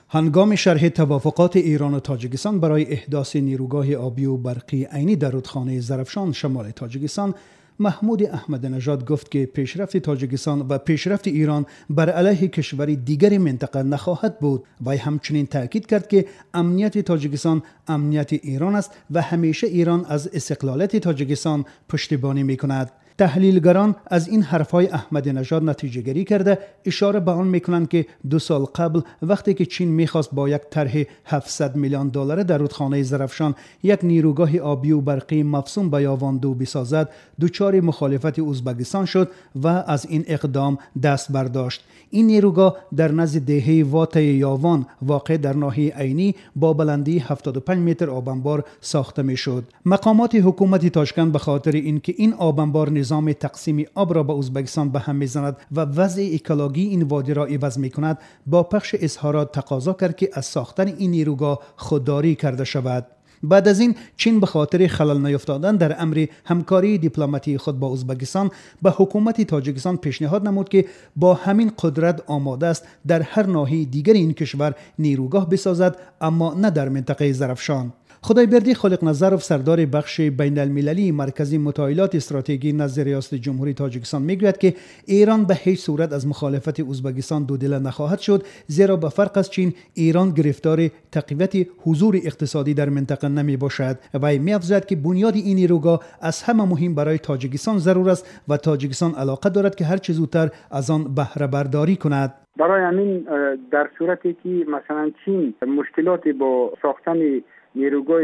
هنگام شرح توافقات ایران و تاجیکستان برای احداث نیروگاه آبی و برقی عینی در رودخانه زرافشان شمال تاجیکستان، محمود احمد نژاد گفت که پیشرفت تاجیکستان و پیشرفت ایران بر علیه کشوری دیگر منطقه نخواهد بود و همچنین تاکید کرد که امنیت تاجیکستان امنیت ایران است و همیشه ایران از استقلالیت تاجیکستان پشتیبانی می‌کند. تحلیلگران از این حرفهای احمد نژاد نتیجه گیری کرده اشاره به آن میکنند که 2 سال قبل وقتی که چین میخواست با یک طرح 700 میلیون دلار در رودخانه زرافشان یک نیروگاه آبی و برقی مفصوم به یاوان 2 بسازد، دچار مخالفت ازبکستان شد و از این اقدام دست برداشت. این نیروگاه در نزد دهه واته یاوان واقع در ناحیه عینی با بلندی 75 متر آبانبار ساخته میشد. مقامات حکومت تاشکند به خاطر اینکه این آبانبار نظام تقسیم آب را به ازبکستان به هم میزند و وضع اکولوژی این وادی را عوض میکند، با پخش اظهارات تقاضا کرد که از ساختن این نیروگاه خودداری کرده شود. بعد از این چین به خاطر خلل نیفتادن در امر همکاری دیپلماتی خود با ازبکستان به حکومت تاجیکستان پیشنهاد نمود که با همین قدرت آماده است در هر ناحیه دیگر این کشور نیروگاه بسازد، اما نه در منطقه زرافشان. خدایبردی خالق نظرов سردار بخش بین المللی مرکزی مطالعات استراتژی نزد ریاست جمهوری تاجیکستان میگوید که ایران به هیچ صورت از مخالفت ازبکستان دودل نخواهد شد، زیرا به فرق از چین ایران گرفتار تقویت حضور اقتصادی در منطقه نمی باشد و می‌افزاید که بنیاد این نیروگاه از همه مهم برای تاجیکستان ضرور است و تاجیکستان علاقه دارد که هر چه زودتر از آن بهره برداری کند. برای همین در صورتی که مثلا چین مشکلات با ساختن نیروگاه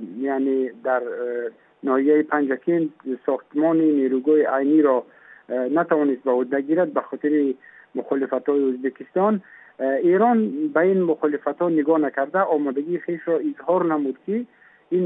یعنی در ناحیه پنجکین ساختمان نیروگاه عینی را نتوانست به عهده گیرد به خاطر مخالفت‌های ازبکستان، ایران به این مخالفت‌ها نگاه نکرده آمادگی خویش را اظهار نمود که این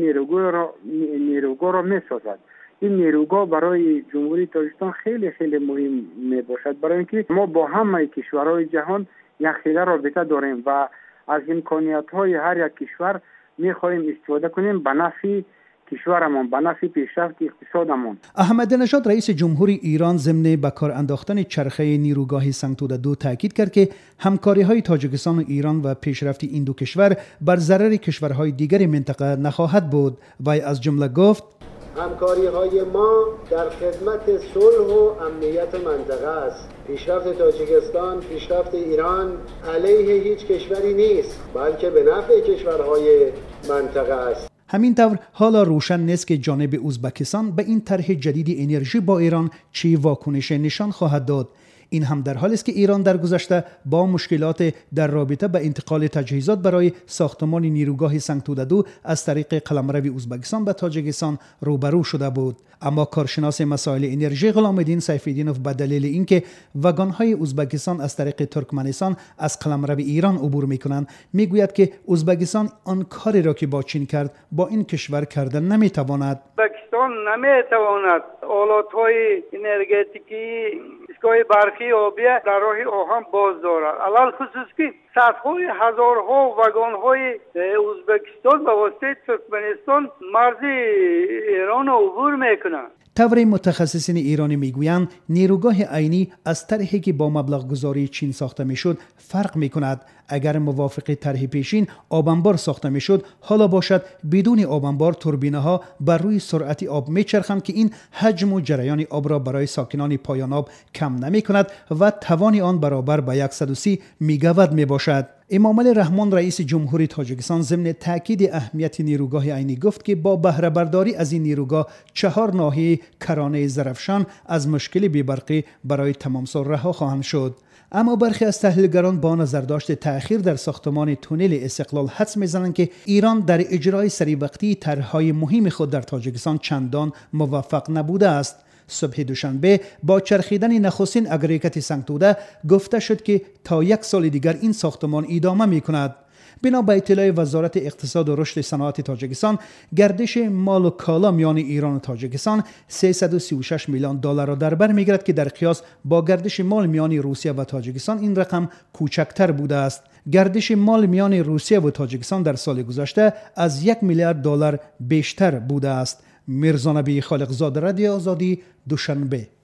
نیروگاه را می‌سازد. این نیروگاه برای جمهوری تاجیکستان خیلی خیلی مهم میباشد، برای اینکه ما با همه کشورهای جهان یک خیلی رابطه داریم و از امکانیت‌های هر یک کشور می‌خواهیم استفاده کنیم به نفع کشورمان، به نفع پیشرفت اقتصادمان. احمد نژاد رئیس جمهوری ایران ضمن به کار انداختن چرخه نیروگاه سنگتوده 2 تاکید کرد که همکاری‌های تاجیکستان و ایران و پیشرفت این دو کشور بر ضرر کشورهای دیگر منطقه نخواهد بود و از جمله گفت همکاری‌های ما در خدمت صلح و امنیت منطقه است. پیشرفت تاجیکستان، پیشرفت ایران علیه هیچ کشوری نیست، بلکه به نفع کشورهای منطقه است. همین طور حالا روشن نیست که جانب ازبکستان به این طرح جدید انرژی با ایران چه واکنش نشان خواهد داد. این هم در حالی است که ایران در گذشته با مشکلات در رابطه با انتقال تجهیزات برای ساختمان نیروگاه سنگتوده 2 از طریق قلمرو ازبکستان به تاجیکستان روبرو شده بود. اما کارشناس مسائل انرژی غلام الدین سیف‌الدینوف به دلیل اینکه واگن‌های ازبکستان از طریق ترکمنستان از قلمرو ایران عبور می‌کنند، میگوید که ازبکستان آن کاری را که با چین کرد با این کشور کردن نمی‌تواند. ازبکستان نمی‌تواند آلات‌های انرژتیکی ایستگاه برقی آبی در راه آهن باز دارد. علل خصوص که صدهای هزارها واگن‌های ازبکستان به واسطه ترکمنستان مرز ایران عبور میکنند. طور متخصصین ایرانی میگویند نیروگاه عینی از طرحی که با مبلغ گذاری چین ساخته میشد فرق میکند. اگر موافق طرح پیشین آبانبار ساخته میشد، حالا باشد بدون آبانبار توربینه ها بر روی سرعت آب میچرخند که این حجم و جریان آب را برای ساکنان پایان آب کم نمی کند و توان آن برابر به 130 میگاوات می باشد. امامعلی رحمان رئیس جمهوری تاجیکستان ضمن تاکید اهمیت نیروگاه عینی گفت که با بهره برداری از این نیروگاه 4 ناحیه کرانه زرافشان از مشکل بی‌برقی برای تمام سال رها خواهند شد. اما برخی از تحلیلگران با نظرداشت تأخیر در ساختمان تونل استقلال حدس می‌زنند که ایران در اجرای سری وقتی طرح‌های مهم خود در تاجیکستان چندان موفق نبوده است. صبح دوشنبه با چرخیدن نخستین اگریگات سنگتوده گفته شد که تا 1 سال دیگر این ساختمان ادامه می‌کند. بنا به اطلاع وزارت اقتصاد و رشد صنعت تاجیکستان، گردش مال و کالا میان ایران و تاجیکستان 336 میلیون دلار را در بر میگیرد که در قیاس با گردش مال میان روسیه و تاجیکستان این رقم کوچکتر بوده است. گردش مال میان روسیه و تاجیکستان در سال گذشته از 1 میلیارد دلار بیشتر بوده است. میرزا نبی خالقزاده، رادیو آزادی، دوشنبه.